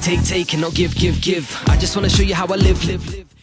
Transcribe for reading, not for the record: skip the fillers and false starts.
take, and not give. I just wanna show you how I live.